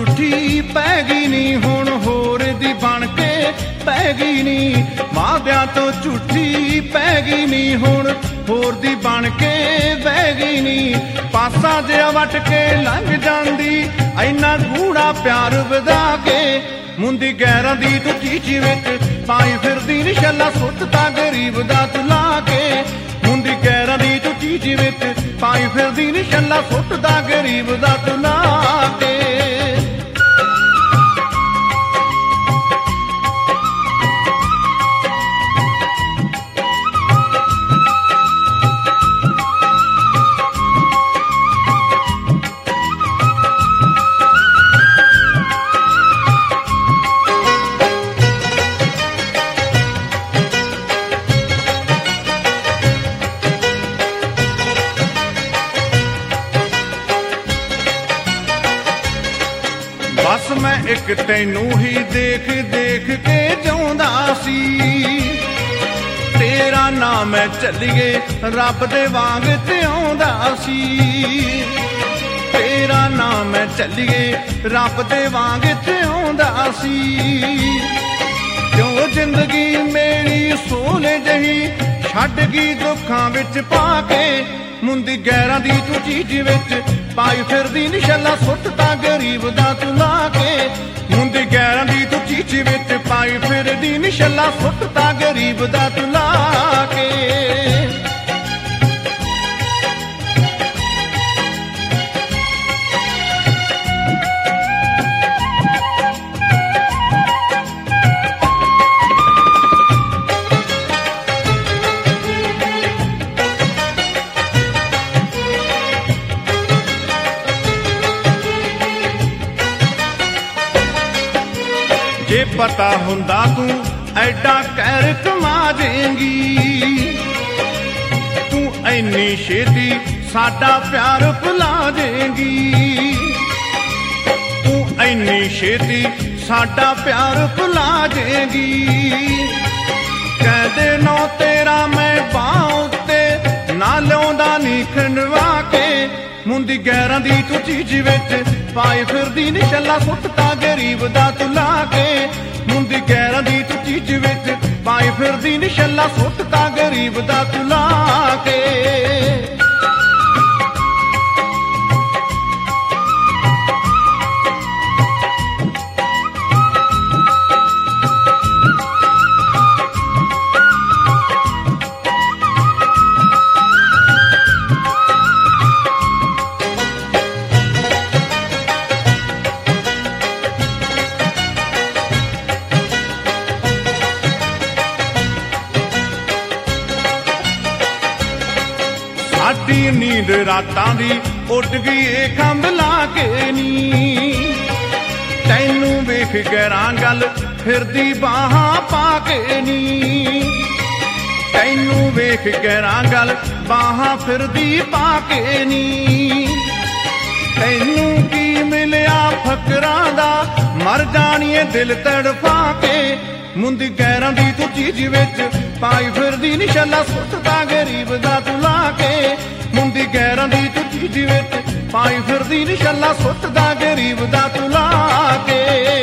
ਝੂਠੀ ਪੈ ਗਈ ਨੀ, ਹੁਣ ਹੋਰ ਦੀ ਬਣ ਕੇ ਪੈ ਗਈ ਨੀ। ਵਾਅਦਿਆਂ ਤੋਂ ਝੂਠੀ ਪੈ ਗਈ ਨੀ, ਹੁਣ ਹੋਰ ਦੀ ਬਣ ਕੇ ਬਹਿ ਗਈ ਨੀ। ਪਾਸਾ ਜਿਹਾ ਵੱਟ ਕੇ ਲੰਘ ਜਾਂਦੀ, ਇੰਨਾ ਗੂੜਾ ਪਿਆਰ ਵਧਾ ਕੇ। ਮੁੰਦੀ ਗੈਰਾਂ ਦੀ ਤੂੰ ਚੀਚ ਵਿੱਚ ਪਾਈ ਫਿਰਦੀ ਨੀ, ਛੱਲਾ ਸੁੱਟਤਾ ਗਰੀਬ ਦਾ ਤੂੰ ਲਾ ਕੇ। ਮੁੰਦੀ ਗੈਰਾਂ ਦੀ ਤੂੰ ਚੀਚ ਵਿੱਚ ਪਾਈ ਫਿਰਦੀ ਨੀ, ਛੱਲਾ ਸੁੱਟਦਾ ਗਰੀਬ ਦਾ ਤੂੰ ਲਾ ਕੇ। ਬਸ ਮੈਂ ਇੱਕ ਤੈਨੂੰ ਹੀ ਦੇਖ ਦੇਖ ਕੇ ਜਿਉਂਦਾ ਸੀ। ਤੇਰਾ ਨਾਮ ਮੈਂ ਚੱਲੀਏ ਰੱਬ ਦੇ ਵਾਂਗ ਧਿਆਉਂਦਾ ਸੀ। ਤੇਰਾ ਨਾਮ ਮੈਂ ਚੱਲੀਏ ਰੱਬ ਦੇ ਵਾਂਗ ਧਿਆਉਂਦਾ ਸੀ। ਕਿਉਂ ਜ਼ਿੰਦਗੀ ਮੇਰੀ ਸੋਲੇ ਜਹੀ ਛੱਡ ਗਈ ਦੁੱਖਾਂ ਵਿੱਚ ਪਾ ਕੇ। ਮੁੰਦੀ ਗੈਰਾਂ ਦੀ ਤੂੰ ਚੀਜ਼ ਵਿੱਚ ਪਾਈ ਫਿਰਦੀ ਨੀ, ਛੱਲਾ ਸੁੱਟਤਾ ਗਰੀਬ ਦਾ ਤੂੰ ਲਾ ਕੇ। ਮੁੰਦੀ ਗੈਰਾਂ ਦੀ ਤੂੰ ਚੀਜ਼ ਵਿੱਚ ਪਾਈ ਫਿਰਦੀ ਨੀ, ਛੱਲਾ ਸੁੱਟਤਾ ਗਰੀਬ ਦਾ ਤੂੰ ਲਾ ਕੇ। ਜੇ ਪਤਾ ਹੁੰਦਾ ਤੂੰ ਐਡਾ ਕਹਿਰ ਕਮਾ ਜਾਏਂਗੀ, ਤੂੰ ਐਨੀ ਛੇਤੀ ਸਾਡਾ ਪਿਆਰ ਭੁਲਾ ਜਾਏਂਗੀ। ਤੂੰ ਐਨੀ ਛੇਤੀ ਸਾਡਾ ਪਿਆਰ ਭੁਲਾ ਜਾਏਂਗੀ। ਕਹਿੰਦੇ ਨੋ ਤੇਰਾ ਮੈਂ ਬਾਂਹ ਉੱਤੇ ਨਾ ਲਿਆਉਂਦਾ ਨੀ ਖੰਡਵਾ ਕੇ। ਮੁੰਦੀ ਗੈਰਾਂ ਦੀ ਤੂੰ ਚੀਜ਼ ਵਿੱਚ ਪਾਈ ਫਿਰਦੀ ਨੀ, ਛੱਲਾ ਸੁੱਟਤਾ ਗਰੀਬ ਦਾ ਤੂੰ ਲਾ ਕੇ। ਮੁੰਦੀ ਗੈਰਾਂ ਦੀ ਤੂੰ ਚੀਜ਼ ਵਿੱਚ ਪਾਈ ਫਿਰਦੀ ਨੀ, ਛੱਲਾ ਸੁੱਟਤਾ ਗਰੀਬ ਦਾ ਤੂੰ ਲਾ ਕੇ। ਸਾਡੀ ਨੀਂਦ ਰਾਤਾਂ ਦੀ ਉੱਡ ਗਈ ਏ ਖੰਭ ਲਾ ਕੇ ਨੀ। ਤੈਨੂੰ ਵੇਖ ਗੈਰਾਂ ਗੱਲ ਫਿਰਦੀ ਬਾਹਾਂ ਪਾ ਕੇ ਨੀ। ਤੈਨੂੰ ਵੇਖ ਗੈਰਾਂ ਗੱਲ ਬਾਹਾਂ ਫਿਰਦੀ ਪਾ ਕੇ ਨੀ। ਤੈਨੂੰ ਕੀ ਮਿਲਿਆ ਫਕਰਾਂ ਦਾ, ਮਰ ਜਾਣੀਏ ਦਿਲ ਤੜਫਾ ਕੇ। ਮੁੰਦੀ ਗੈਰਾਂ ਦੀ ਤੂੰ ਚੀਜ਼ ਵਿੱਚ ਪਾਈ ਫਿਰਦੀ ਨੀ, ਛੱਲਾ ਸੁੱਟਦਾ ਗਰੀਬ ਦਾ ਤੂੰ ਲਾ ਕੇ। ਮੁੰਦੀ ਗੈਰਾਂ ਦੀ ਤੂੰ ਚੀਜ਼ ਵਿੱਚ ਪਾਈ ਫਿਰਦੀ ਨੀ, ਛੱਲਾ ਸੁੱਟਦਾ ਗਰੀਬ ਦਾ ਤੂੰ ਲਾ ਕੇ।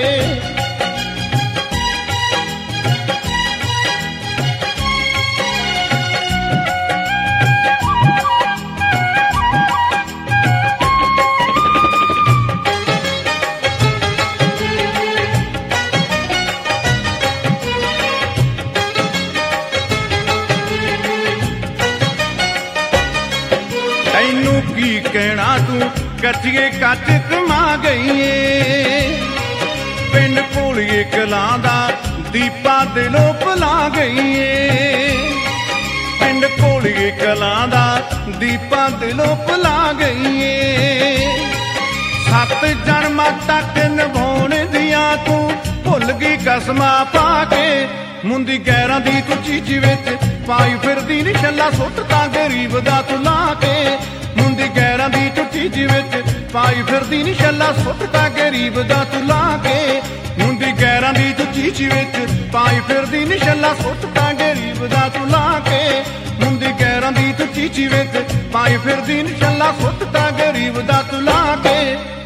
ਤੈਨੂੰ ਕੀ ਕਹਿਣਾ ਤੂੰ ਕੱਚੀਏ ਕੱਚ ਕਮਾ ਗਈਏ। ਪਿੰਡ ਭੋਲੀਏ ਕਲਾਂ ਦਾ ਦੀਪਾ ਦਿਲੋਂ ਭੁਲਾ ਗਈਏ। ਪਿੰਡ ਭੋਲੀਏ ਕਲਾਂ ਦਾ ਦੀਪਾ ਦਿਲੋਂ ਭੁਲਾ ਗਈਏ। 7 ਜਨਮਾਂ ਤੱਕ ਨਿਭਾਉਣ ਦੀਆਂ ਤੂੰ ਭੁੱਲ ਗਈ ਕਸਮਾਂ ਪਾ ਕੇ। ਮੁੰਦੀ ਗੈਰਾਂ ਦੀ ਤੂੰ ਚੀਜ਼ ਵਿੱਚ ਪਾਈ ਫਿਰਦੀ ਨੀ, ਛੱਲਾ ਸੁੱਟਦਾ ਗਰੀਬ ਦਾ ਤੂੰ ਲਾ ਕੇ। ਮੁੰਦੀ ਗੈਰਾਂ ਦੀ ਤੂੰ ਚੀਜ਼ ਵਿੱਚ ਪਾਈ ਫਿਰਦੀ ਨੀ, ਛੱਲਾ ਸੁੱਟਦਾ ਗਰੀਬ ਦਾ ਤੂੰ ਲਾ ਕੇ। ਮੁੰਦੀ ਗੈਰਾਂ ਦੀ ਤੂੰ ਚੀਜ਼ ਵਿੱਚ ਪਾਈ ਫਿਰਦੀ ਨੀ, ਛੱਲਾ ਸੁੱਟਦਾ ਗਰੀਬ ਦਾ ਤੂੰ ਲਾ ਕੇ। ਮੁੰਦੀ ਗੈਰਾਂ ਦੀ ਤੂੰ ਚੀਜ਼ ਵਿੱਚ ਪਾਈ ਫਿਰਦੀ ਨੀ, ਛੱਲਾ ਸੁੱਟਦਾ ਗਰੀਬ ਦਾ ਤੂੰ ਲਾ ਕੇ।